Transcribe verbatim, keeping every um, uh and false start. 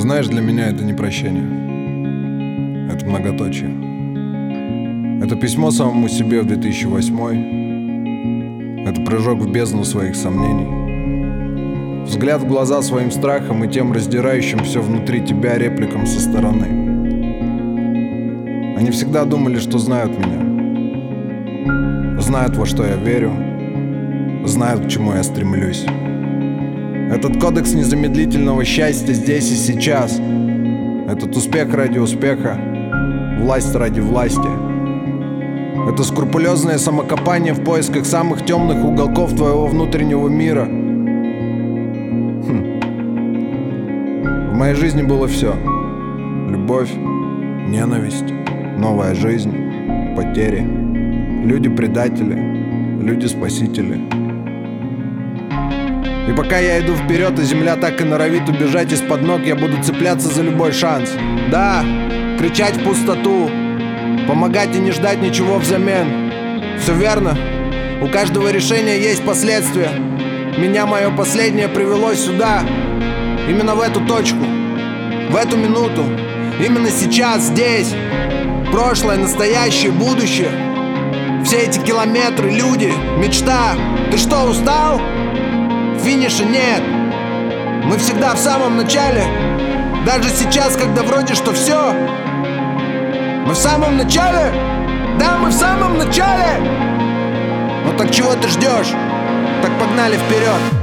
знаешь, для меня это не прощение. Это многоточие. Это письмо самому себе в две тысячи восьмой. Это прыжок в бездну своих сомнений. Взгляд в глаза своим страхом и тем раздирающим все внутри тебя репликам со стороны. Они всегда думали, что знают меня. Знают, во что я верю. Знают, к чему я стремлюсь. Этот кодекс незамедлительного счастья здесь и сейчас. Этот успех ради успеха, власть ради власти. Это скрупулезное самокопание в поисках самых темных уголков твоего внутреннего мира. Хм. В моей жизни было все. Любовь, ненависть, новая жизнь, потери. Люди-предатели, люди-спасители. И пока я иду вперед, и земля так и норовит убежать из-под ног, я буду цепляться за любой шанс. Да, кричать в пустоту, помогать и не ждать ничего взамен. Все верно, у каждого решения есть последствия. Меня мое последнее привело сюда, именно в эту точку, в эту минуту, именно сейчас, здесь. Прошлое, настоящее, будущее. Все эти километры, люди, мечта. Ты что, устал? Финиша нет. Мы всегда в самом начале. Даже сейчас, когда вроде что все. Мы в самом начале. Да, мы в самом начале. Ну так чего ты ждешь? Так погнали вперед.